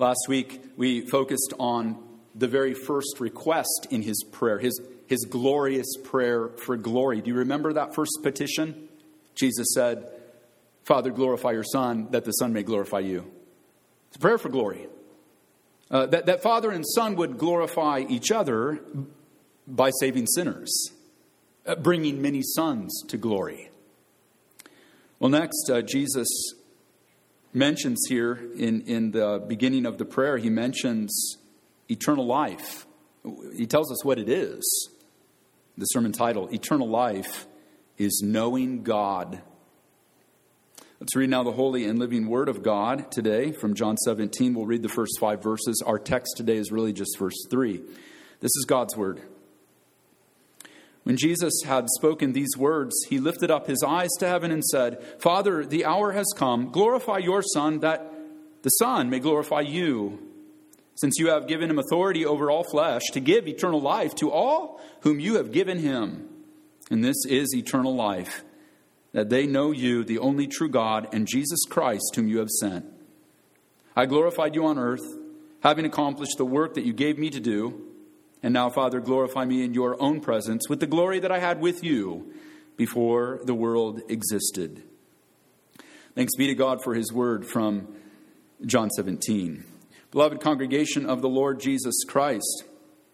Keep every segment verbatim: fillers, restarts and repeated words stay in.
Last week, we focused on the very first request in his prayer, his, his glorious prayer for glory. Do you remember that first petition? Jesus said, Father, glorify your Son, that the Son may glorify you. It's a prayer for glory. Uh, that, that Father and Son would glorify each other by saving sinners, uh, bringing many sons to glory. Well, next, uh, Jesus mentions here in, in the beginning of the prayer, he mentions eternal life. He tells us what it is. The sermon title, Eternal Life, is knowing God. Let's read now the holy and living word of God today from John seventeen. We'll read the first five verses. Our text today is really just verse three. This is God's word. When Jesus had spoken these words, he lifted up his eyes to heaven and said, Father, the hour has come. Glorify your Son, that the Son may glorify you, since you have given him authority over all flesh to give eternal life to all whom you have given him. And this is eternal life, that they know you, the only true God, and Jesus Christ, whom you have sent. I glorified you on earth, having accomplished the work that you gave me to do. And now, Father, glorify me in your own presence with the glory that I had with you before the world existed. Thanks be to God for his word from John seventeen. Beloved congregation of the Lord Jesus Christ,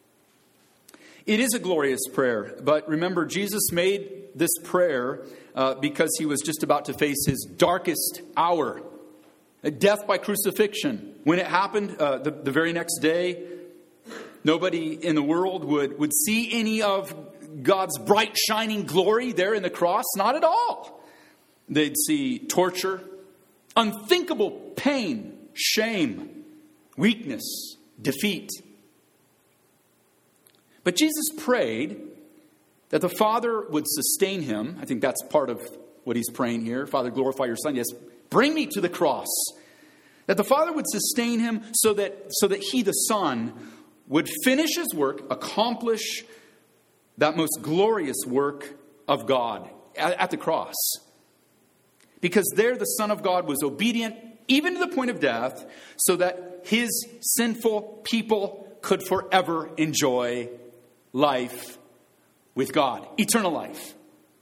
it is a glorious prayer, but remember, Jesus made this prayer uh, because he was just about to face his darkest hour, death by crucifixion. When it happened, uh, the, the very next day, nobody in the world would, would see any of God's bright, shining glory there in the cross. Not at all. They'd see torture, unthinkable pain, shame, weakness, defeat. But Jesus prayed that the Father would sustain him. I think that's part of what he's praying here. Father, glorify your Son. Yes, bring me to the cross. That the Father would sustain him so that, so that he, the Son, would finish his work, accomplish that most glorious work of God at, at the cross. Because there the Son of God was obedient even to the point of death, so that his sinful people could forever enjoy life with God, eternal life.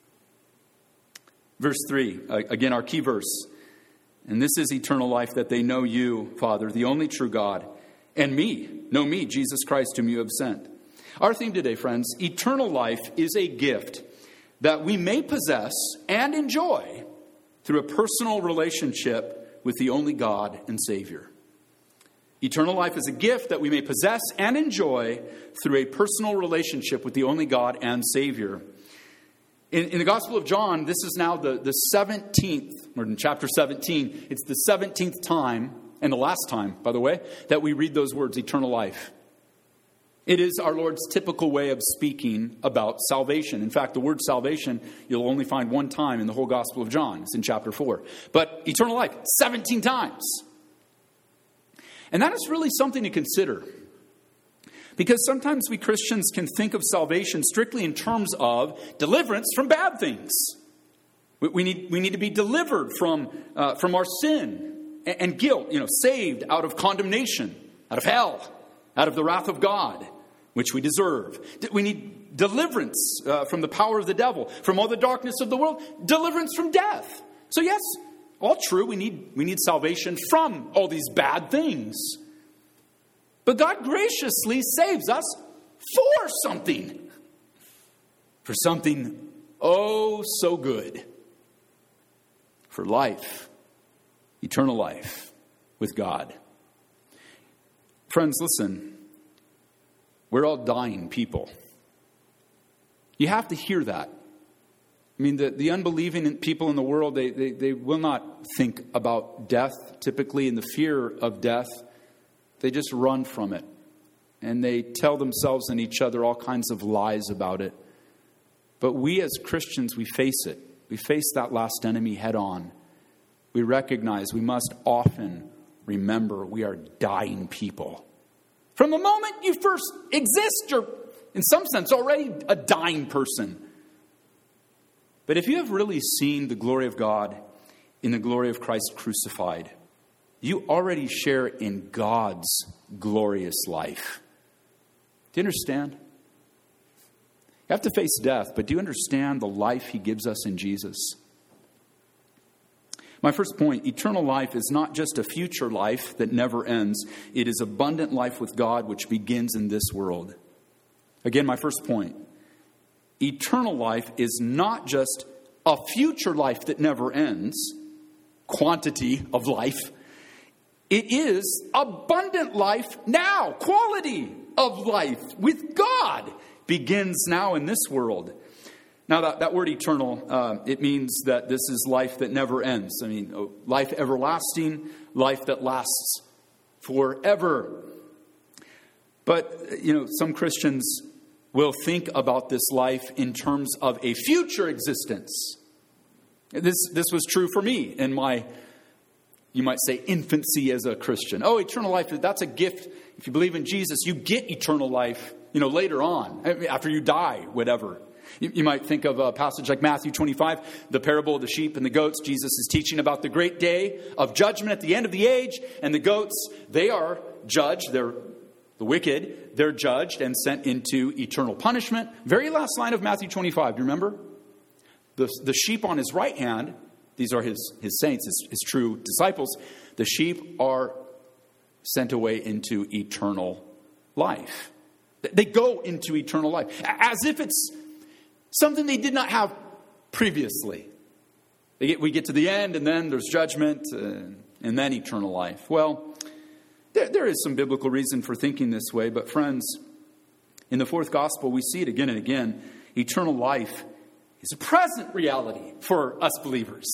Verse three, again our key verse. And this is eternal life, that they know you, Father, the only true God, and me, know me, Jesus Christ, whom you have sent. Our theme today, friends, eternal life is a gift that we may possess and enjoy through a personal relationship with the only God and Savior. Eternal life is a gift that we may possess and enjoy through a personal relationship with the only God and Savior. In, in the Gospel of John, this is now the, the seventeenth, or in chapter seventeen, it's the seventeenth time, and the last time, by the way, that we read those words, eternal life. It is our Lord's typical way of speaking about salvation. In fact, the word salvation, you'll only find one time in the whole Gospel of John. It's in chapter four. But eternal life, seventeen times. And that is really something to consider. Because sometimes we Christians can think of salvation strictly in terms of deliverance from bad things. We, we, need, we need to be delivered from, uh, from our sin and, and guilt, you know, saved out of condemnation, out of hell, out of the wrath of God, which we deserve. We need deliverance uh, from the power of the devil, from all the darkness of the world, deliverance from death. So yes, all true, we need, we need salvation from all these bad things. But God graciously saves us for something. For something oh so good. For life, eternal life with God. Friends, listen. We're all dying people. You have to hear that. I mean, the, the unbelieving people in the world, they, they, they will not think about death, typically in the fear of death. They just run from it. And they tell themselves and each other all kinds of lies about it. But we as Christians, we face it. We face that last enemy head on. We recognize we must often remember we are dying people. From the moment you first exist, you're in some sense already a dying person. But if you have really seen the glory of God in the glory of Christ crucified, you already share in God's glorious life. Do you understand? You have to face death, but do you understand the life he gives us in Jesus? My first point, eternal life is not just a future life that never ends. It is abundant life with God, which begins in this world. Again, my first point, eternal life is not just a future life that never ends, quantity of life. It is abundant life now, quality of life with God begins now in this world. Now, that, that word eternal, uh, it means that this is life that never ends. I mean, life everlasting, life that lasts forever. But, you know, some Christians will think about this life in terms of a future existence. This, this was true for me in my, you might say, infancy as a Christian. Oh, eternal life, that's a gift. If you believe in Jesus, you get eternal life, you know, later on, after you die, whatever. You might think of a passage like Matthew twenty-five, the parable of the sheep and the goats. Jesus is teaching about the great day of judgment at the end of the age. And the goats, they are judged. They're the wicked. They're judged and sent into eternal punishment. Very last line of Matthew twenty-five. Do you remember? The, the sheep on his right hand, these are his, his saints, his, his true disciples. The sheep are sent away into eternal life. They go into eternal life as if it's something they did not have previously. They get, we get to the end, and then there's judgment, uh, and then eternal life. Well, there, there is some biblical reason for thinking this way, but friends, in the fourth gospel, we see it again and again. Eternal life is a present reality for us believers.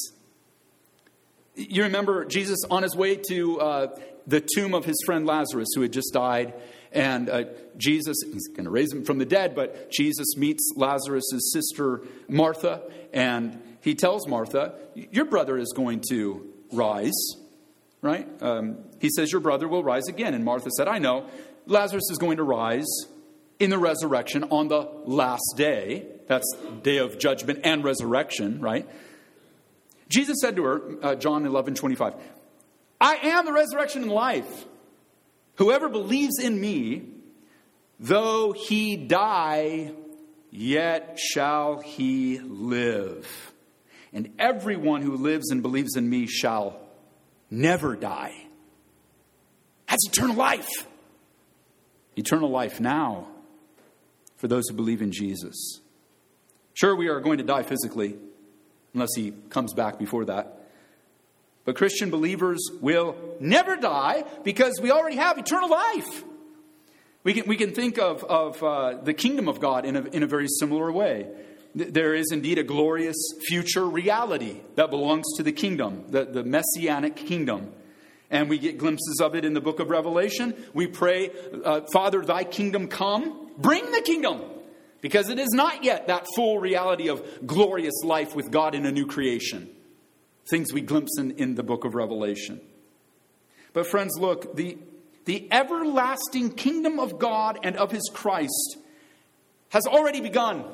You remember Jesus on his way to uh, the tomb of his friend Lazarus, who had just died. And uh, Jesus, he's going to raise him from the dead, but Jesus meets Lazarus' sister Martha, and he tells Martha, your brother is going to rise, right? Um, he says, your brother will rise again. And Martha said, I know, Lazarus is going to rise in the resurrection on the last day. That's day of judgment and resurrection, right? Jesus said to her, uh, John eleven twenty-five, I am the resurrection and life. Whoever believes in me, though he die, yet shall he live. And everyone who lives and believes in me shall never die. That's eternal life. Eternal life now for those who believe in Jesus. Sure, we are going to die physically, unless he comes back before that. But Christian believers will never die because we already have eternal life. We can, we can think of, of uh, the kingdom of God in a, in a very similar way. There is indeed a glorious future reality that belongs to the kingdom, the, the messianic kingdom. And we get glimpses of it in the book of Revelation. We pray, uh, Father, thy kingdom come. Bring the kingdom. Because it is not yet that full reality of glorious life with God in a new creation. Things we glimpse in, in the book of Revelation. But friends, look, the, the everlasting kingdom of God and of his Christ has already begun.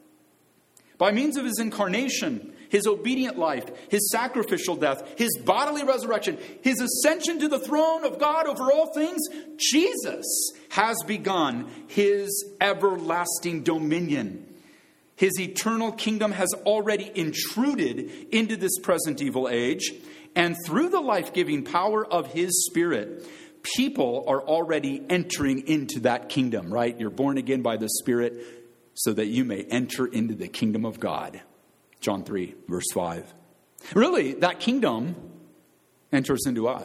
By means of his incarnation, his obedient life, his sacrificial death, his bodily resurrection, his ascension to the throne of God over all things, Jesus has begun his everlasting dominion. His eternal kingdom has already intruded into this present evil age. And through the life-giving power of his Spirit, people are already entering into that kingdom, right? You're born again by the Spirit so that you may enter into the kingdom of God. John three, verse five. Really, that kingdom enters into us.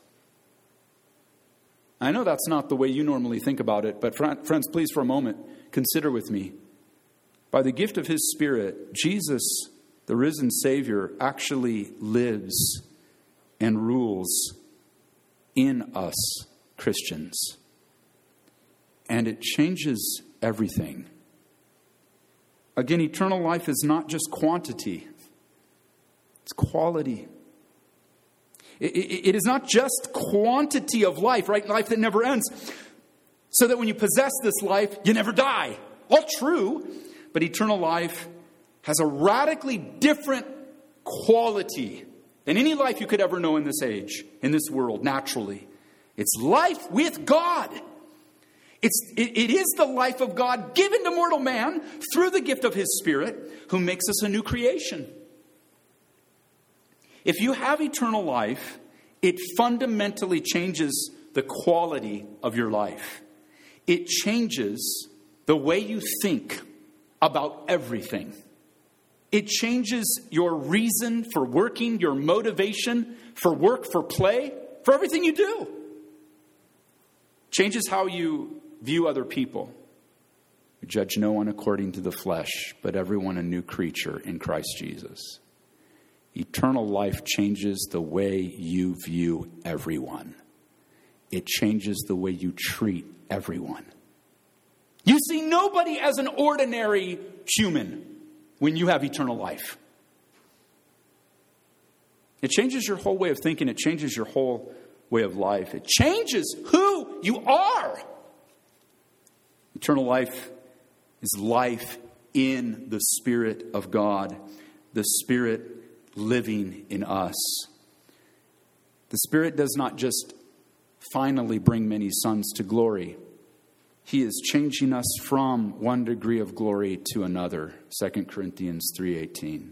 I know that's not the way you normally think about it, but friends, please for a moment, consider with me. By the gift of his Spirit, Jesus, the risen Savior, actually lives and rules in us Christians. And it changes everything. Again, eternal life is not just quantity. It's quality. It, it, it is not just quantity of life, right? Life that never ends. So that when you possess this life, you never die. All true. But eternal life has a radically different quality than any life you could ever know in this age, in this world, naturally. It's life with God. It's, it, it is the life of God given to mortal man through the gift of his Spirit, who makes us a new creation. If you have eternal life, it fundamentally changes the quality of your life. It changes the way you think about everything. It changes your reason for working, your motivation for work, for play, for everything you do. Changes how you view other people. You judge no one according to the flesh, but everyone a new creature in Christ Jesus. Eternal life changes the way you view everyone. It changes the way you treat everyone. You see nobody as an ordinary human when you have eternal life. It changes your whole way of thinking. It changes your whole way of life. It changes who you are. Eternal life is life in the Spirit of God. The Spirit living in us. The Spirit does not just finally bring many sons to glory. He is changing us from one degree of glory to another. Second Corinthians three eighteen.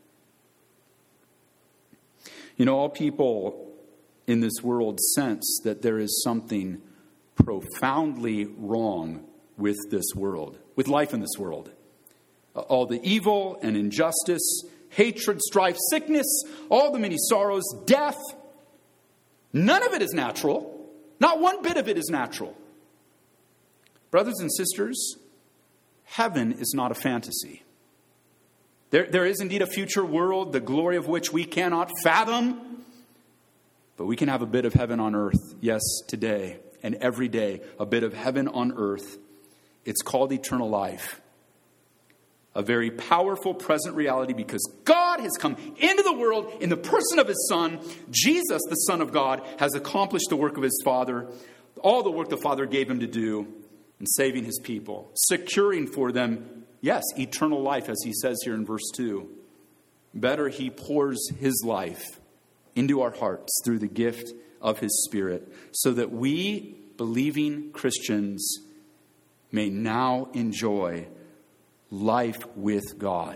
You know, all people in this world sense that there is something profoundly wrong with this world, with life in this world. All the evil and injustice, hatred, strife, sickness, all the many sorrows, death. None of it is natural. Not one bit of it is natural. Brothers and sisters, heaven is not a fantasy. There, there is indeed a future world, the glory of which we cannot fathom. But we can have a bit of heaven on earth. Yes, today and every day, a bit of heaven on earth. It's called eternal life. A very powerful present reality because God has come into the world in the person of his Son. Jesus, the Son of God, has accomplished the work of his Father. All the work the Father gave him to do in saving his people. Securing for them, yes, eternal life, as he says here in verse two. Better, he pours his life into our hearts through the gift of his Spirit, so that we, believing Christians, may now enjoy life with God.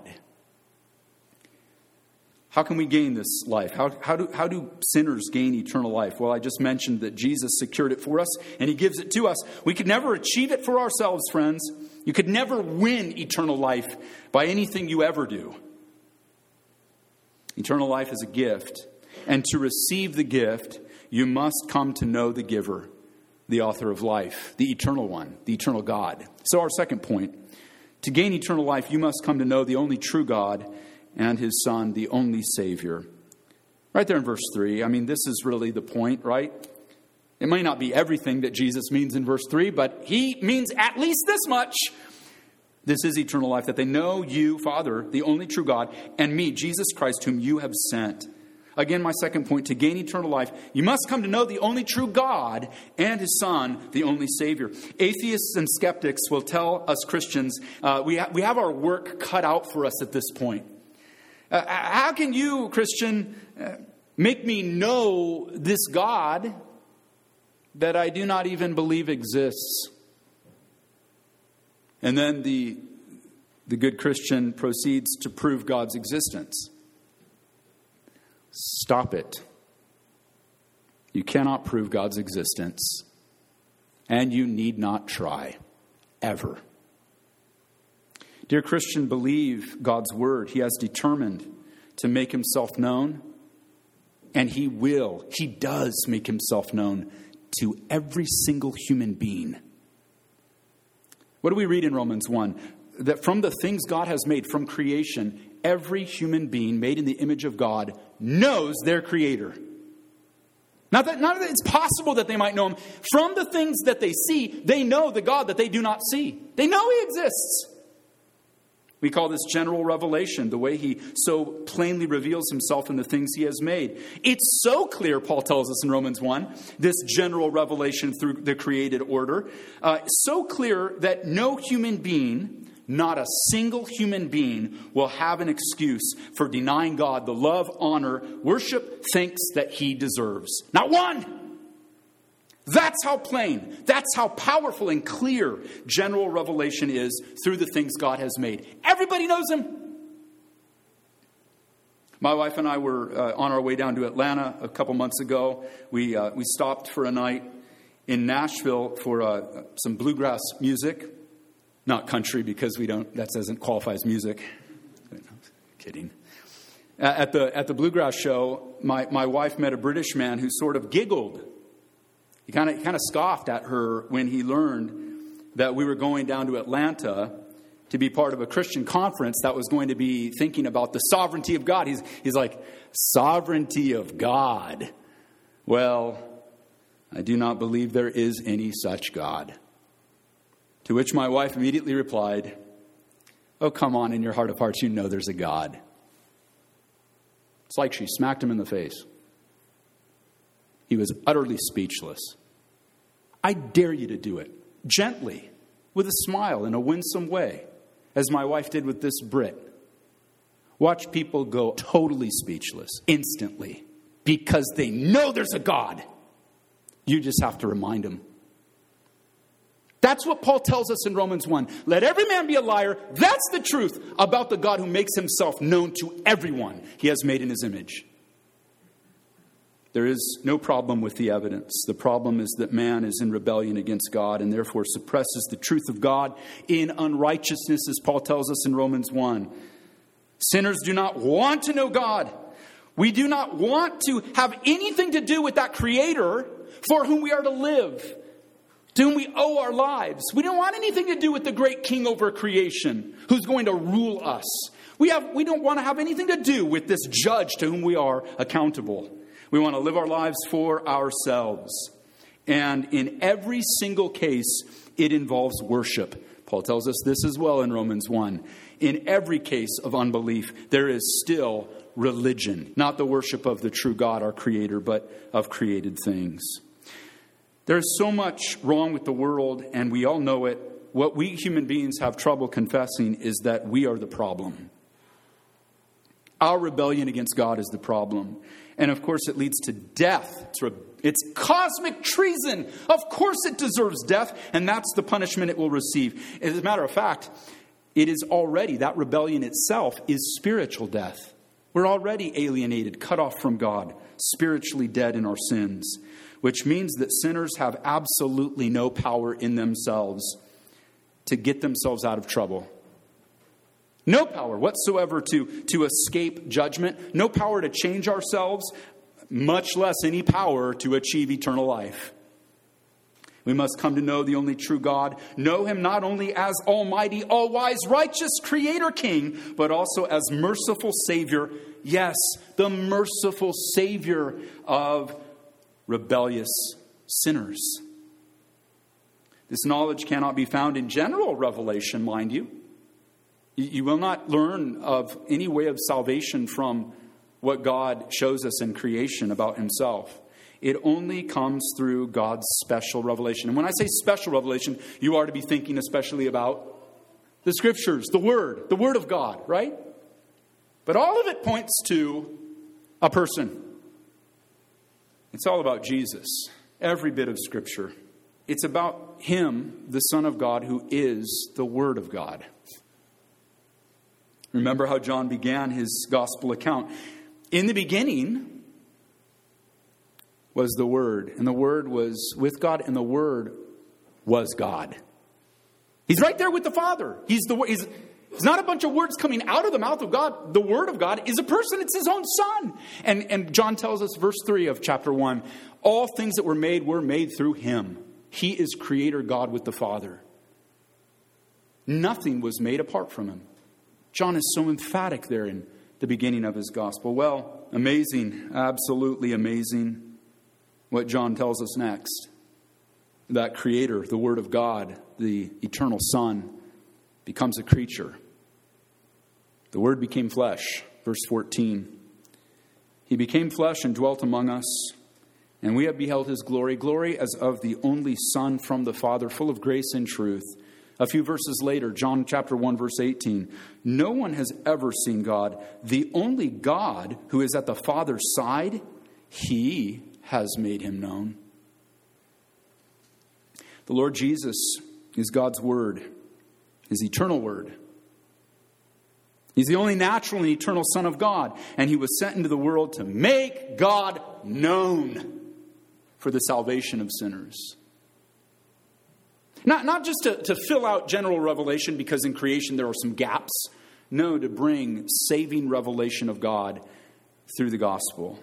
How can we gain this life? How, how, do, how do sinners gain eternal life? Well, I just mentioned that Jesus secured it for us and he gives it to us. We could never achieve it for ourselves, friends. You could never win eternal life by anything you ever do. Eternal life is a gift. And to receive the gift, you must come to know the giver, the author of life, the eternal one, the eternal God. So our second point, to gain eternal life, you must come to know the only true God and his Son, the only Savior. Right there in verse three. I mean, this is really the point, right? It may not be everything that Jesus means in verse three, but he means at least this much. This is eternal life, that they know you, Father, the only true God, and me, Jesus Christ, whom you have sent. Again, my second point, to gain eternal life, you must come to know the only true God and his Son, the only Savior. Atheists and skeptics will tell us Christians, uh, we, ha- we have our work cut out for us at this point. Uh, how can you, Christian, uh, make me know this God that I do not even believe exists? And then the, the good Christian proceeds to prove God's existence. Stop it. You cannot prove God's existence, and you need not try, ever. Dear Christian, believe God's word. He has determined to make himself known, and he will, he does make himself known to every single human being. What do we read in Romans one? That from the things God has made, from creation, every human being made in the image of God knows their Creator. Not that, not that it's possible that they might know him. From the things that they see, they know the God that they do not see. They know he exists. We call this general revelation, the way he so plainly reveals himself in the things he has made. It's so clear, Paul tells us in Romans one, this general revelation through the created order. Uh, so clear that no human being, not a single human being will have an excuse for denying God the love, honor, worship, thanks that he deserves. Not one! That's how plain, that's how powerful and clear general revelation is through the things God has made. Everybody knows him. My wife and I were uh, on our way down to Atlanta a couple months ago. We uh, we stopped for a night in Nashville for uh, some bluegrass music. Not country, because we don't, that doesn't qualify as music. No, kidding. At the at the bluegrass show, my, my wife met a British man who sort of giggled. He kind of kind of scoffed at her when he learned that we were going down to Atlanta to be part of a Christian conference that was going to be thinking about the sovereignty of God. He's he's like, sovereignty of God. Well, I do not believe there is any such God. To which my wife immediately replied, oh, come on, in your heart of hearts, you know there's a God. It's like she smacked him in the face. He was utterly speechless. I dare you to do it, gently, with a smile in a winsome way, as my wife did with this Brit. Watch people go totally speechless, instantly, because they know there's a God. You just have to remind them. That's what Paul tells us in Romans one. Let every man be a liar. That's the truth about the God who makes himself known to everyone he has made in his image. There is no problem with the evidence. The problem is that man is in rebellion against God and therefore suppresses the truth of God in unrighteousness, as Paul tells us in Romans one. Sinners do not want to know God. We do not want to have anything to do with that Creator for whom we are to live, to whom we owe our lives. We don't want anything to do with the great king over creation who's going to rule us. We have, we don't want to have anything to do with this judge to whom we are accountable. We want to live our lives for ourselves. And in every single case, it involves worship. Paul tells us this as well in Romans one. In every case of unbelief, there is still religion. Not the worship of the true God, our Creator, but of created things. There's so much wrong with the world, and we all know it. What we human beings have trouble confessing is that we are the problem. Our rebellion against God is the problem. And of course, it leads to death. It's, re- it's cosmic treason. Of course it deserves death, and that's the punishment it will receive. As a matter of fact, it is already, that rebellion itself is spiritual death. We're already alienated, cut off from God, spiritually dead in our sins, which means that sinners have absolutely no power in themselves to get themselves out of trouble. No power whatsoever to, to escape judgment. No power to change ourselves, much less any power to achieve eternal life. We must come to know the only true God. Know him not only as almighty, all-wise, righteous Creator King, but also as merciful Savior. Yes, the merciful Savior of rebellious sinners. This knowledge cannot be found in general revelation, mind you. You will not learn of any way of salvation from what God shows us in creation about himself. It only comes through God's special revelation. And when I say special revelation, you are to be thinking especially about the Scriptures, the Word, the Word of God, right? But all of it points to a person. It's all about Jesus. Every bit of Scripture. It's about him, the Son of God, who is the Word of God. Remember how John began his gospel account. In the beginning was the Word, and the Word was with God, and the Word was God. He's right there with the Father. He's the he's, It's not a bunch of words coming out of the mouth of God. The Word of God is a person. It's his own Son. And, and John tells us, verse three of chapter one, all things that were made were made through him. He is Creator God with the Father. Nothing was made apart from him. John is so emphatic there in the beginning of his gospel. Well, amazing, absolutely amazing what John tells us next. That Creator, the Word of God, the eternal Son, becomes a creature. The Word became flesh, verse fourteen. He became flesh and dwelt among us, and we have beheld his glory, glory as of the only Son from the Father, full of grace and truth. A few verses later, John chapter one, verse eighteen. No one has ever seen God. The only God who is at the Father's side, he has made him known. The Lord Jesus is God's word, his eternal word. He's the only natural and eternal Son of God. And he was sent into the world to make God known for the salvation of sinners. Not, not just to, to fill out general revelation because in creation there are some gaps. No, to bring saving revelation of God through the gospel.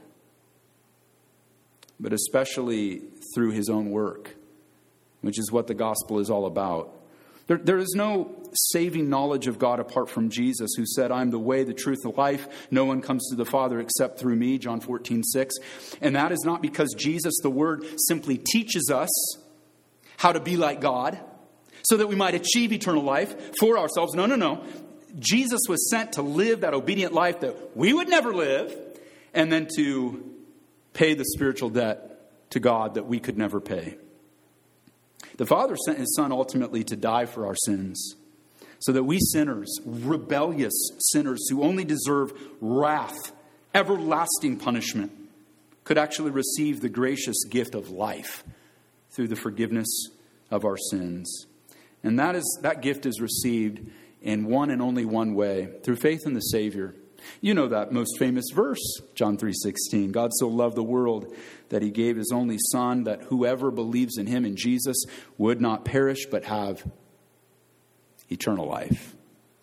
But especially through his own work, which is what the gospel is all about. There, there is no saving knowledge of God apart from Jesus, who said, I am the way, the truth, the life. No one comes to the Father except through me, John fourteen six. And that is not because Jesus, the Word, simply teaches us how to be like God, so that we might achieve eternal life for ourselves. No, no, no. Jesus was sent to live that obedient life that we would never live, and then to pay the spiritual debt to God that we could never pay. The Father sent his Son ultimately to die for our sins, so that we sinners, rebellious sinners who only deserve wrath, everlasting punishment, could actually receive the gracious gift of life through the forgiveness of our sins. And that is that gift is received in one and only one way, through faith in the Savior. You know that most famous verse, John three sixteen. God so loved the world that he gave his only Son, that whoever believes in him, in Jesus, would not perish but have eternal life.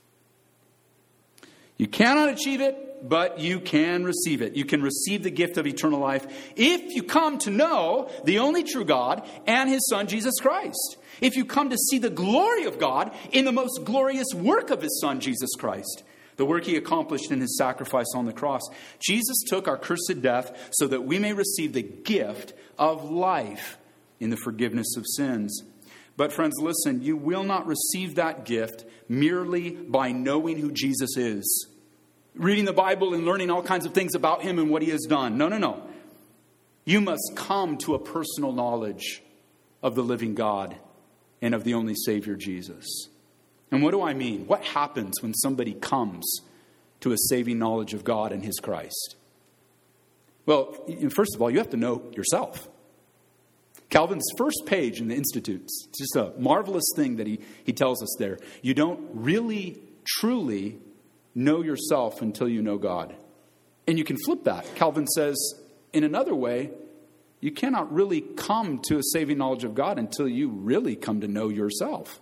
You cannot achieve it, but you can receive it. You can receive the gift of eternal life if you come to know the only true God and his Son, Jesus Christ. If you come to see the glory of God in the most glorious work of his Son, Jesus Christ, the work he accomplished in his sacrifice on the cross. Jesus took our cursed death so that we may receive the gift of life in the forgiveness of sins. But friends, listen, you will not receive that gift merely by knowing who Jesus is, reading the Bible and learning all kinds of things about him and what he has done. No, no, no. You must come to a personal knowledge of the living God and of the only Savior, Jesus. And what do I mean? What happens when somebody comes to a saving knowledge of God and his Christ? Well, first of all, you have to know yourself. Calvin's first page in the Institutes, it's just a marvelous thing that he, he tells us there. You don't really, truly know yourself until you know God. And you can flip that. Calvin says, in another way, you cannot really come to a saving knowledge of God until you really come to know yourself.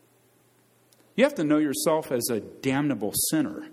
You have to know yourself as a damnable sinner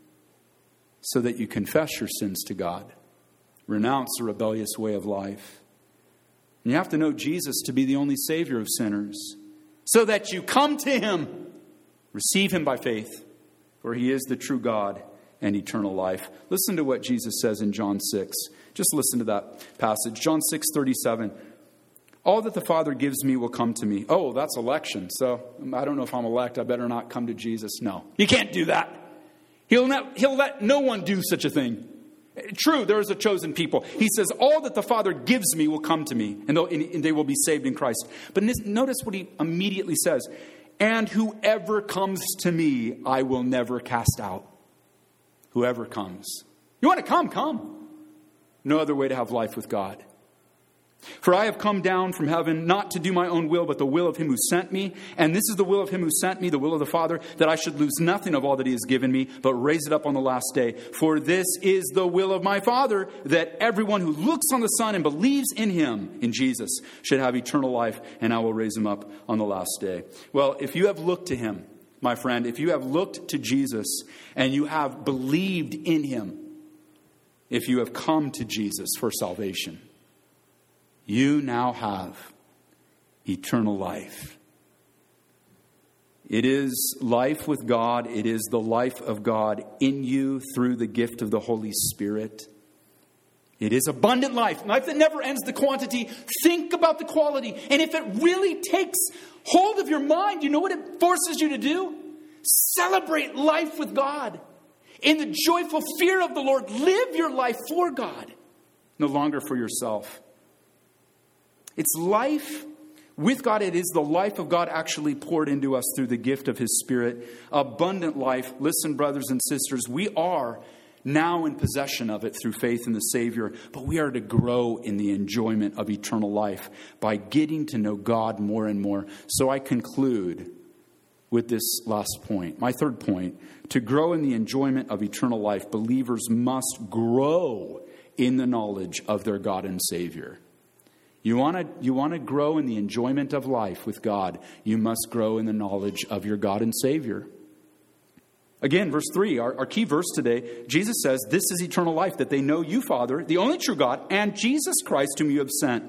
so that you confess your sins to God, renounce a rebellious way of life. And you have to know Jesus to be the only Savior of sinners so that you come to him, receive him by faith, for he is the true God and eternal life. Listen to what Jesus says in John six. Just listen to that passage. John six thirty-seven. All that the Father gives me will come to me. Oh, that's election. So I don't know if I'm elect. I better not come to Jesus. No, you can't do that. He'll not, he'll let no one do such a thing. True, there is a chosen people. He says, all that the Father gives me will come to me, and, and they will be saved in Christ. But notice what he immediately says. And whoever comes to me, I will never cast out. Whoever comes. You want to come, come. No other way to have life with God. For I have come down from heaven not to do my own will, but the will of him who sent me. And this is the will of him who sent me, the will of the Father, that I should lose nothing of all that he has given me, but raise it up on the last day. For this is the will of my Father, that everyone who looks on the Son and believes in him, in Jesus, should have eternal life, and I will raise him up on the last day. Well, if you have looked to him, my friend, if you have looked to Jesus and you have believed in him, if you have come to Jesus for salvation, you now have eternal life. It is life with God. It is the life of God in you through the gift of the Holy Spirit. It is abundant life, life that never ends the quantity. Think about the quality. And if it really takes hold of your mind, you know what it forces you to do? Celebrate life with God. In the joyful fear of the Lord, live your life for God, no longer for yourself. It's life With God, it is the life of God actually poured into us through the gift of His Spirit. Abundant life. Listen, brothers and sisters, we are now in possession of it through faith in the Savior, but we are to grow in the enjoyment of eternal life by getting to know God more and more. So I conclude with this last point. My third point, to grow in the enjoyment of eternal life, believers must grow in the knowledge of their God and Savior. You want to you want to grow in the enjoyment of life with God, you must grow in the knowledge of your God and Savior. Again, verse three, our, our key verse today, Jesus says, this is eternal life, that they know you, Father, the only true God, and Jesus Christ, whom you have sent.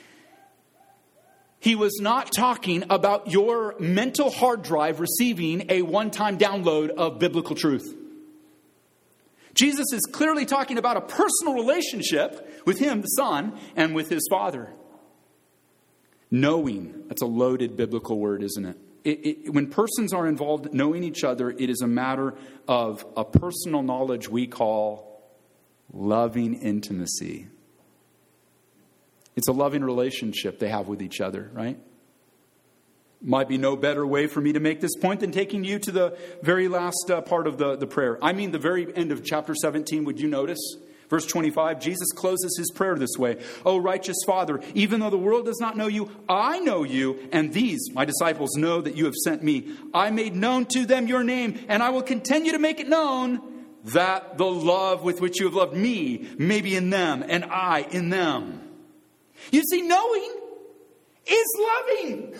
He was not talking about your mental hard drive receiving a one-time download of biblical truth. Jesus is clearly talking about a personal relationship with Him, the Son, and with His Father. Knowing, that's a loaded biblical word, isn't it? It, it? When persons are involved knowing each other, it is a matter of a personal knowledge we call loving intimacy. It's a loving relationship they have with each other, right? Might be no better way for me to make this point than taking you to the very last uh, part of the, the prayer. I mean the very end of chapter seventeen, would you notice? Verse twenty-five, Jesus closes His prayer this way. O righteous Father, even though the world does not know you, I know you, and these, my disciples, know that you have sent me. I made known to them your name, and I will continue to make it known, that the love with which you have loved me may be in them, and I in them. You see, knowing is loving.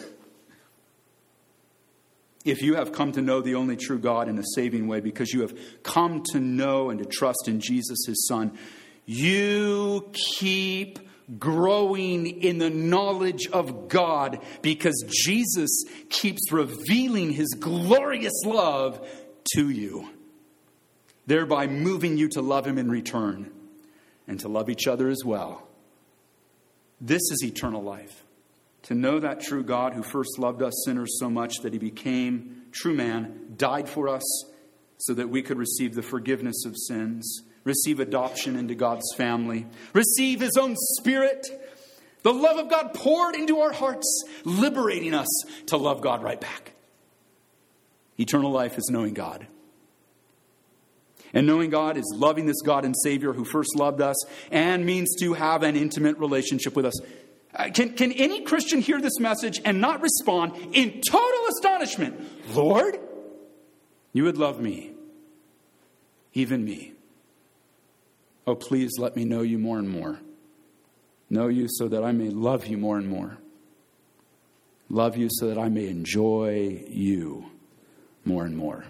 If you have come to know the only true God in a saving way because you have come to know and to trust in Jesus, His Son, you keep growing in the knowledge of God because Jesus keeps revealing His glorious love to you, thereby moving you to love Him in return and to love each other as well. This is eternal life. To know that true God who first loved us sinners so much that He became true man, died for us so that we could receive the forgiveness of sins, receive adoption into God's family, receive His own Spirit, the love of God poured into our hearts, liberating us to love God right back. Eternal life is knowing God. And knowing God is loving this God and Savior who first loved us and means to have an intimate relationship with us. Uh, can, can any Christian hear this message and not respond in total astonishment? Lord, you would love me, even me. Oh, please let me know you more and more. Know you so that I may love you more and more. Love you so that I may enjoy you more and more.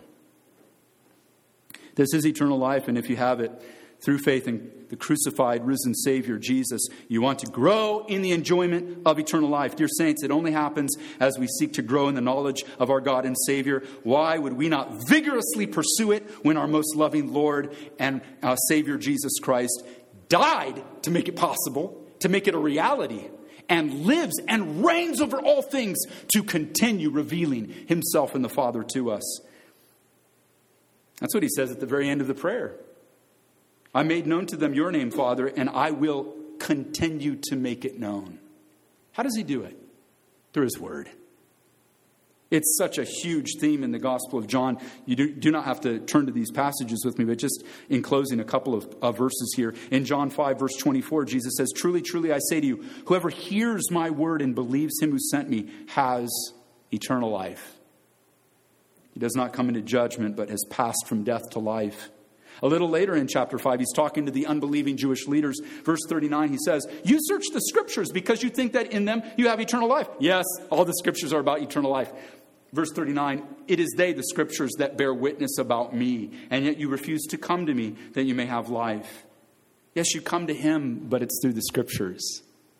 This is eternal life, and if you have it through faith in the crucified, risen Savior, Jesus, you want to grow in the enjoyment of eternal life. Dear saints, it only happens as we seek to grow in the knowledge of our God and Savior. Why would we not vigorously pursue it when our most loving Lord and uh, Savior, Jesus Christ, died to make it possible, to make it a reality, and lives and reigns over all things to continue revealing Himself and the Father to us? That's what He says at the very end of the prayer. I made known to them your name, Father, and I will continue to make it known. How does He do it? Through His Word. It's such a huge theme in the Gospel of John. You do, do not have to turn to these passages with me, but just in closing, a couple of uh, verses here. In John five, verse twenty-four, Jesus says, truly, truly, I say to you, whoever hears my word and believes Him who sent me has eternal life. He does not come into judgment, but has passed from death to life. A little later in chapter five, He's talking to the unbelieving Jewish leaders. Verse thirty-nine, He says, you search the Scriptures because you think that in them you have eternal life. Yes, all the Scriptures are about eternal life. Verse thirty-nine, it is they, the Scriptures, that bear witness about me, and yet you refuse to come to me that you may have life. Yes, you come to Him, but it's through the Scriptures.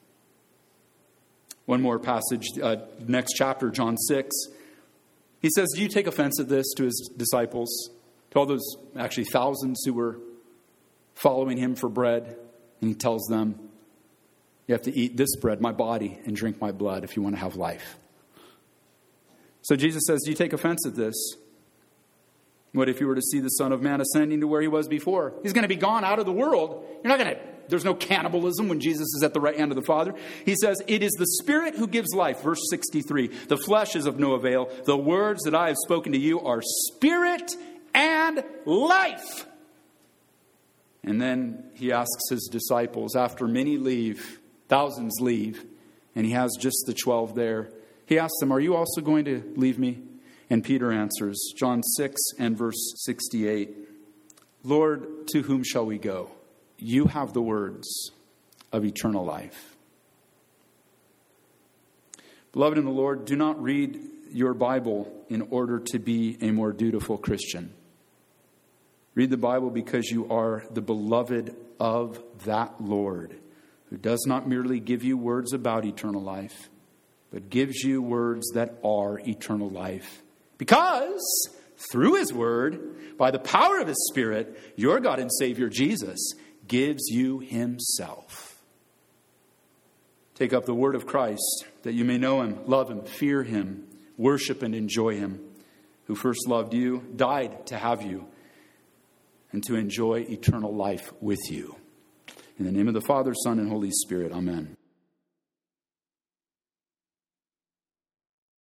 One more passage, uh, next chapter, John six. He says, do you take offense at this to His disciples? To all those, actually thousands who were following Him for bread. And He tells them, you have to eat this bread, my body, and drink my blood if you want to have life. So Jesus says, do you take offense at this? What if you were to see the Son of Man ascending to where He was before? He's going to be gone out of the world. You're not going to There's no cannibalism when Jesus is at the right hand of the Father. He says, it is the Spirit who gives life. Verse sixty-three, the flesh is of no avail. The words that I have spoken to you are spirit and life. And then he asks his disciples, after many leave, thousands leave, and he has just the twelve there. He asks them, are you also going to leave me? And Peter answers, John six and verse sixty-eight, Lord, to whom shall we go? You have the words of eternal life. Beloved in the Lord, do not read your Bible in order to be a more dutiful Christian. Read the Bible because you are the beloved of that Lord, who does not merely give you words about eternal life, but gives you words that are eternal life. Because through his word, by the power of his Spirit, your God and Savior Jesus gives you himself. Take up the word of Christ, that you may know him, love him, fear him, worship and enjoy him, who first loved you, died to have you, and to enjoy eternal life with you. In the name of the Father, Son, and Holy Spirit, amen.